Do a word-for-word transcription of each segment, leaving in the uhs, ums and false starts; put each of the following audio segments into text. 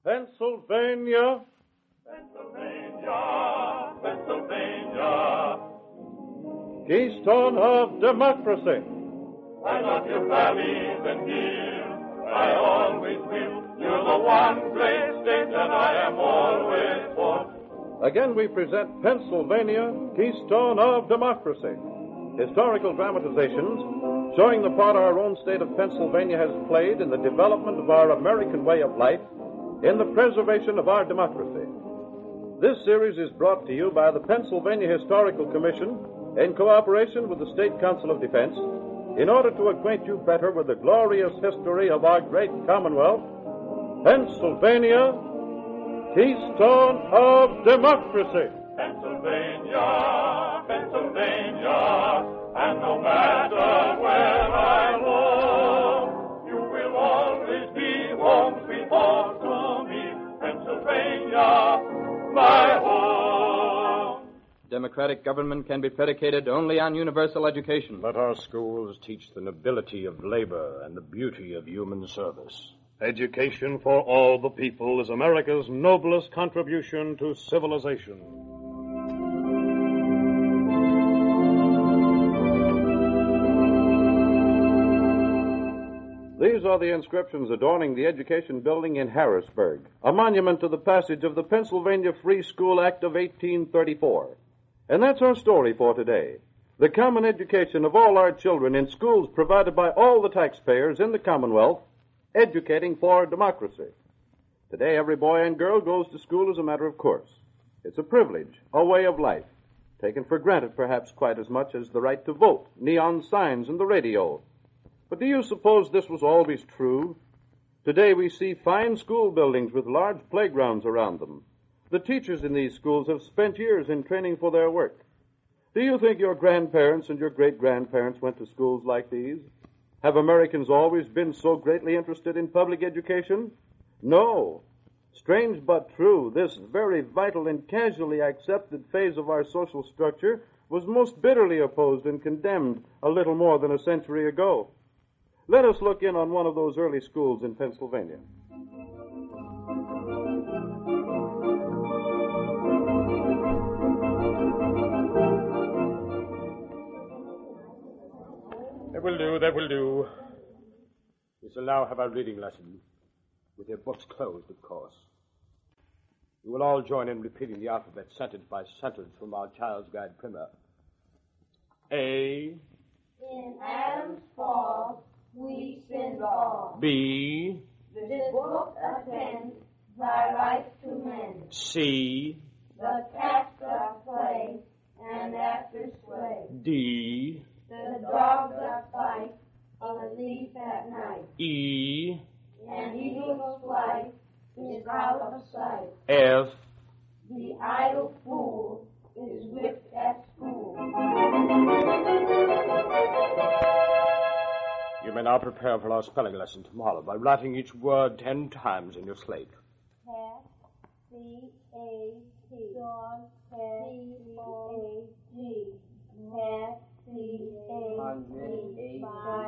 Pennsylvania. Pennsylvania, Pennsylvania. Keystone of democracy. I love your valleys and hills. I always will. You're the one great state that I am always for. Again, we present Pennsylvania, Keystone of democracy. Historical dramatizations showing the part our own state of Pennsylvania has played in the development of our American way of life, in the preservation of our democracy. This series is brought to you by the Pennsylvania Historical Commission in cooperation with the State Council of Defense in order to acquaint you better with the glorious history of our great Commonwealth, Pennsylvania, Keystone of democracy. Pennsylvania, Pennsylvania, and no matter where I roam, you will always be home, sweet home to me, Pennsylvania, my home. Democratic government can be predicated only on universal education. Let our schools teach the nobility of labor and the beauty of human service. Education for all the people is America's noblest contribution to civilization. These are the inscriptions adorning the Education Building in Harrisburg, a monument to the passage of the Pennsylvania Free School Act of eighteen thirty-four. And that's our story for today. The common education of all our children in schools provided by all the taxpayers in the Commonwealth, educating for democracy. Today, every boy and girl goes to school as a matter of course. It's a privilege, a way of life, taken for granted perhaps quite as much as the right to vote, neon signs, and the radio. But do you suppose this was always true? Today we see fine school buildings with large playgrounds around them. The teachers in these schools have spent years in training for their work. Do you think your grandparents and your great-grandparents went to schools like these? Have Americans always been so greatly interested in public education? No. Strange but true, this very vital and casually accepted phase of our social structure was most bitterly opposed and condemned a little more than a century ago. Let us look in on one of those early schools in Pennsylvania. That will do, that will do. We shall now have our reading lesson, with your books closed, of course. You will all join in repeating the alphabet sentence by sentence from our Child's Guide primer. A. In Adam's fall, we sinned all. B. This book attends thy life to mend. C. The cats that play and after slay. D. The dog that bite of a thief at night. E. An eagle's flight is out of sight. F. The idle fool is whipped at school. You may now prepare for our spelling lesson tomorrow by writing each word ten times in your slate. Cat, C A T. Dog, C A G. Cat, C A T.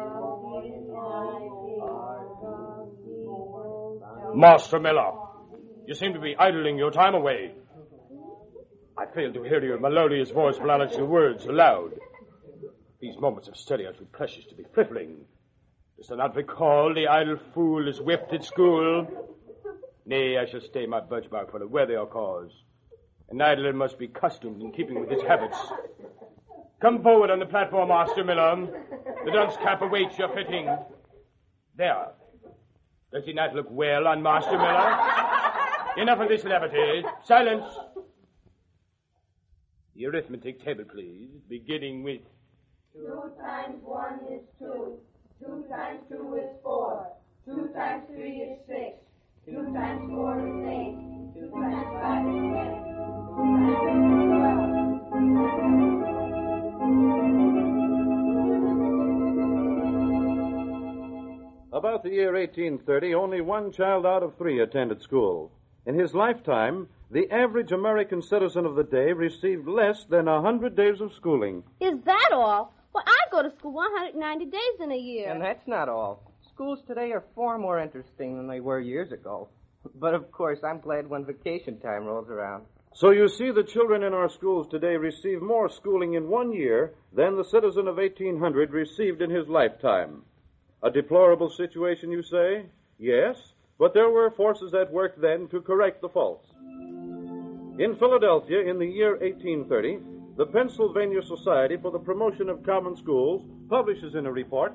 Master Miller, you seem to be idling your time away. I fail to hear your melodious voice pronouncing the words aloud. These moments of study are too precious to be trifling. Dost thou not recall the idle fool is whipped at school? Nay, I shall stay my birch bark for a worthier cause. An idler must be customed in keeping with his habits. Come forward on the platform, Master Miller. The dunce cap awaits your fitting. There. Does he not look well on Master Miller? Enough of this levity. Silence. The arithmetic table, please, beginning with... Two times one is two. Two times two is four. Two times three is six. Two times four is eight. Two times five is ten. Two times six is twelve. About the year eighteen thirty, only one child out of three attended school. In his lifetime, the average American citizen of the day received less than a hundred days of schooling. Is that all? Well, I go to school one hundred ninety days in a year. And that's not all. Schools today are far more interesting than they were years ago. But, of course, I'm glad when vacation time rolls around. So you see, the children in our schools today receive more schooling in one year than the citizen of eighteen hundred received in his lifetime. A deplorable situation, you say? Yes, but there were forces at work then to correct the faults. In Philadelphia, in the year eighteen thirty, the Pennsylvania Society for the Promotion of Common Schools publishes in a report,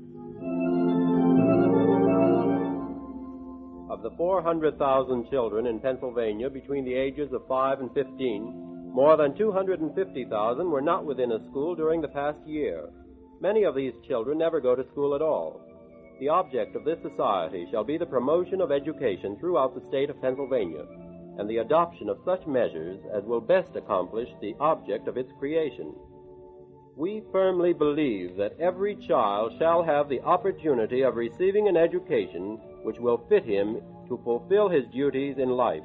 of the four hundred thousand children in Pennsylvania between the ages of five and fifteen, more than two hundred fifty thousand were not within a school during the past year. Many of these children never go to school at all. The object of this society shall be the promotion of education throughout the state of Pennsylvania, and the adoption of such measures as will best accomplish the object of its creation. We firmly believe that every child shall have the opportunity of receiving an education which will fit him to fulfill his duties in life.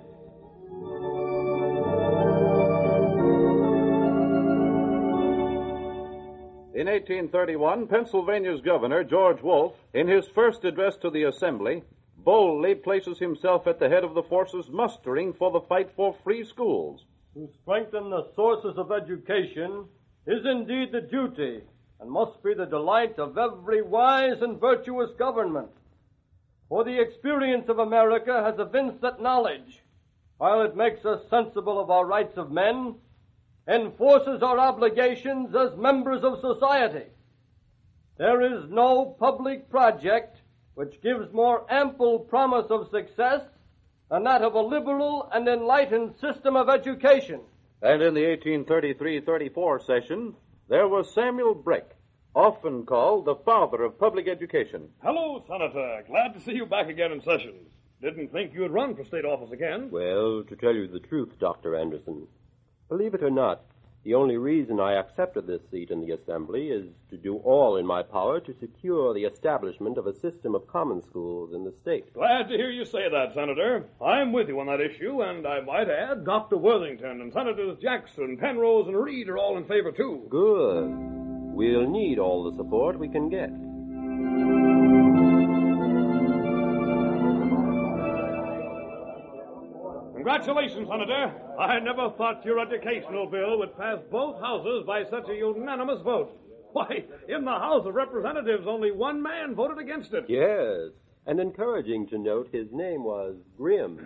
In eighteen thirty-one, Pennsylvania's governor, George Wolfe, in his first address to the Assembly, boldly places himself at the head of the forces mustering for the fight for free schools. To strengthen the sources of education is indeed the duty and must be the delight of every wise and virtuous government. For the experience of America has evinced that knowledge, while it makes us sensible of our rights of men, enforces our obligations as members of society. There is no public project which gives more ample promise of success than that of a liberal and enlightened system of education. And in the eighteen thirty-three thirty-four session, there was Samuel Breck, often called the father of public education. Hello, Senator. Glad to see you back again in session. Didn't think you'd run for state office again. Well, to tell you the truth, Doctor Anderson, believe it or not, the only reason I accepted this seat in the Assembly is to do all in my power to secure the establishment of a system of common schools in the state. Glad to hear you say that, Senator. I'm with you on that issue, and I might add Doctor Worthington and Senators Jackson, Penrose, and Reed are all in favor, too. Good. We'll need all the support we can get. Congratulations, Senator. I never thought your educational bill would pass both houses by such a unanimous vote. Why, in the House of Representatives, only one man voted against it. Yes, and encouraging to note his name was Grimm.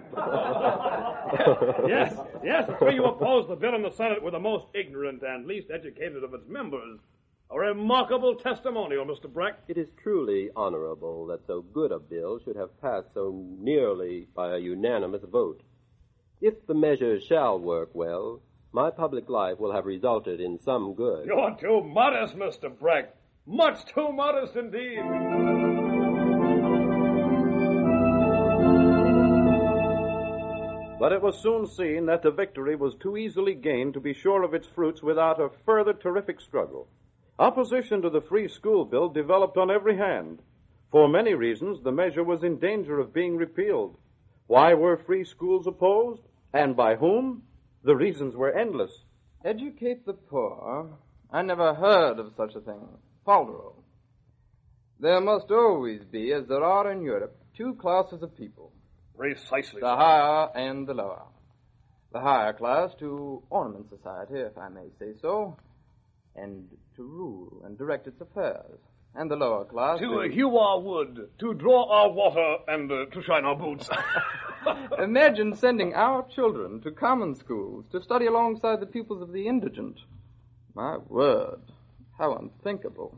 yes, yes, the three who opposed the bill in the Senate were the most ignorant and least educated of its members. A remarkable testimonial, Mister Breck. It is truly honorable that so good a bill should have passed so nearly by a unanimous vote. If the measure shall work well, my public life will have resulted in some good. You're too modest, Mister Breck. Much too modest indeed. But it was soon seen that the victory was too easily gained to be sure of its fruits without a further terrific struggle. Opposition to the free school bill developed on every hand. For many reasons, the measure was in danger of being repealed. Why were free schools opposed? And by whom? The reasons were endless. Educate the poor? I never heard of such a thing. Fauldero. There must always be, as there are in Europe, two classes of people. Precisely. The higher and the lower. The higher class to ornament society, if I may say so, and to rule and direct its affairs. And the lower class to... To uh, hew our wood, to draw our water, and uh, to shine our boots. Imagine sending our children to common schools to study alongside the pupils of the indigent. My word, how unthinkable.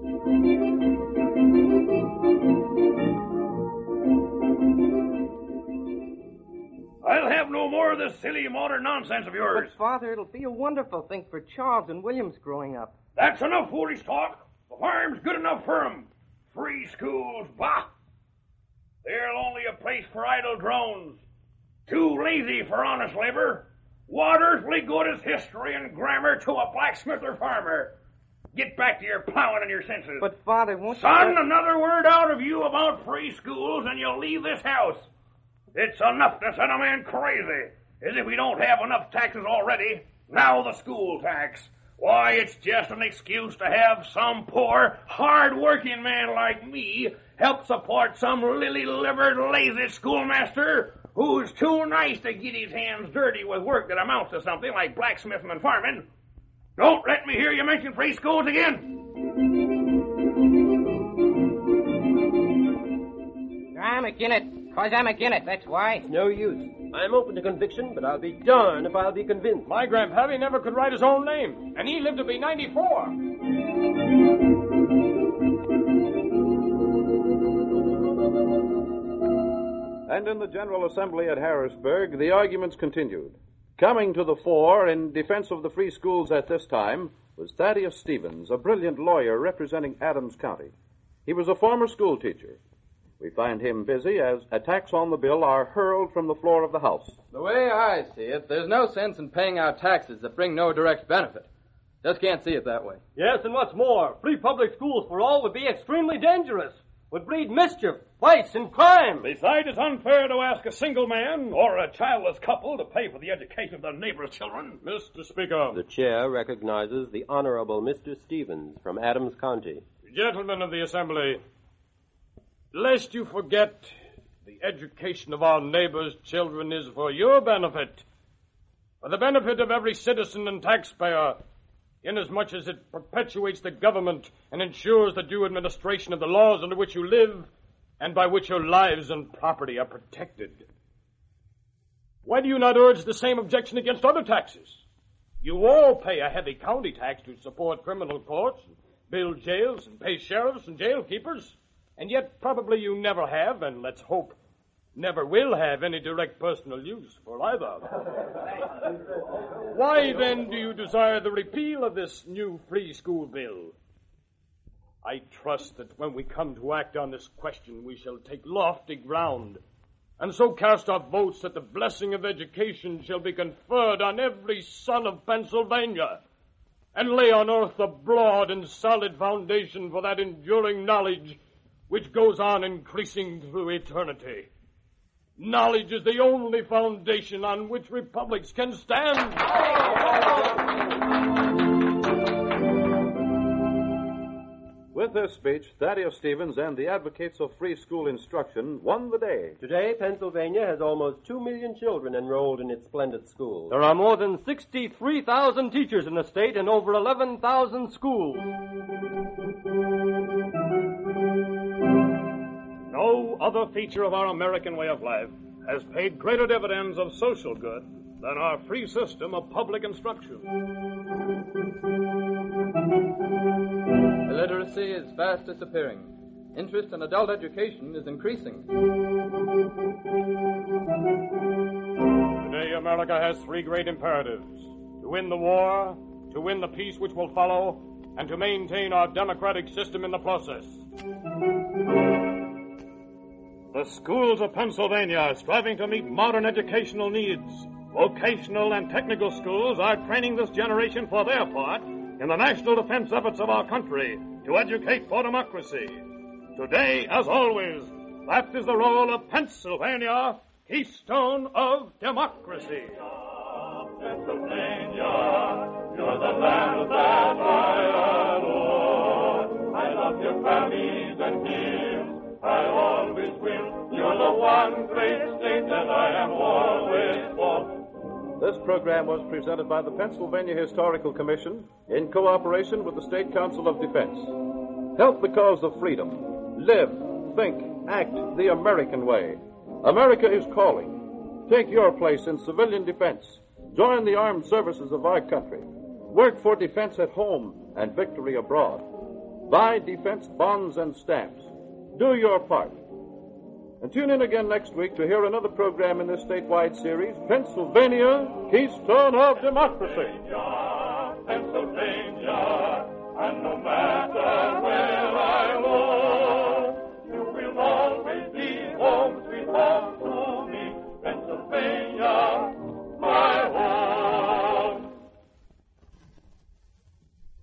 I'll have no more of this silly modern nonsense of yours. But, Father, it'll be a wonderful thing for Charles and Williams growing up. That's enough foolish talk. The farm's good enough for 'em. Free schools, bah! They're only a place for idle drones. Too lazy for honest labor. Watersly good as history and grammar to a blacksmith or farmer. Get back to your plowing and your senses. But, Father, won't Son, you... another word out of you about free schools and you'll leave this house. It's enough to send a man crazy. As if we don't have enough taxes already. Now the school tax. Why, it's just an excuse to have some poor, hard-working man like me help support some lily-livered, lazy schoolmaster who's too nice to get his hands dirty with work that amounts to something like blacksmithing and farming. Don't let me hear you mention free schools again. I'm agin it, cause I'm agin it, that's why. It's no use. I'm open to conviction, but I'll be darned if I'll be convinced. My grandpappy never could write his own name, and he lived to be ninety-four. And in the General Assembly at Harrisburg, the arguments continued. Coming to the fore in defense of the free schools at this time was Thaddeus Stevens, a brilliant lawyer representing Adams County. He was a former school teacher. We find him busy as attacks on the bill are hurled from the floor of the House. The way I see it, there's no sense in paying out taxes that bring no direct benefit. Just can't see it that way. Yes, and what's more, free public schools for all would be extremely dangerous, would breed mischief, vice, and crime. Besides, it's unfair to ask a single man or a childless couple to pay for the education of their neighbor's children. Mister Speaker. The chair recognizes the Honorable Mister Stevens from Adams County. Gentlemen of the Assembly, lest you forget, the education of our neighbors' children is for your benefit, for the benefit of every citizen and taxpayer, inasmuch as it perpetuates the government and ensures the due administration of the laws under which you live and by which your lives and property are protected. Why do you not urge the same objection against other taxes? You all pay a heavy county tax to support criminal courts, build jails, and pay sheriffs and jail keepers, and yet probably you never have, and let's hope never will have, any direct personal use for either. Why, then, do you desire the repeal of this new free school bill? I trust that when we come to act on this question, we shall take lofty ground, and so cast our votes that the blessing of education shall be conferred on every son of Pennsylvania, and lay on earth a broad and solid foundation for that enduring knowledge which goes on increasing through eternity. Knowledge is the only foundation on which republics can stand. With this speech, Thaddeus Stevens and the advocates of free school instruction won the day. Today, Pennsylvania has almost two million children enrolled in its splendid schools. There are more than sixty-three thousand teachers in the state and over eleven thousand schools. No other feature of our American way of life has paid greater dividends of social good than our free system of public instruction. Illiteracy is fast disappearing. Interest in adult education is increasing. Today, America has three great imperatives: to win the war, to win the peace which will follow, and to maintain our democratic system in the process. The schools of Pennsylvania are striving to meet modern educational needs. Vocational and technical schools are training this generation for their part in the national defense efforts of our country to educate for democracy. Today, as always, that is the role of Pennsylvania, keystone of democracy. Pennsylvania, you're the land that I adore. I love your valleys and hills, I always will. You're the one great state that I am always for. This program was presented by the Pennsylvania Historical Commission in cooperation with the State Council of Defense. Help the cause of freedom. Live, think, act the American way. America is calling. Take your place in civilian defense. Join the armed services of our country. Work for defense at home and victory abroad. Buy defense bonds and stamps. Do your part. And tune in again next week to hear another program in this statewide series, Pennsylvania, Keystone of Democracy. Pennsylvania, and no matter where